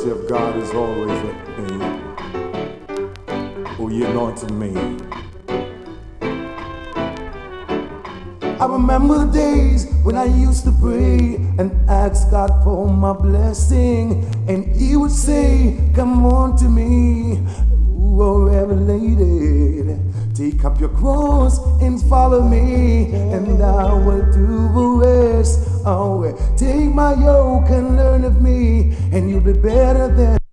mercy of God is always with me. Oh, you anointed me. I remember the days when I used to pray and ask God for my blessing, and He would say, "Come on to me, who are revelated. Take up your cross and follow me, and I will do the rest. Oh, take my yoke and learn of me, and you'll be better than."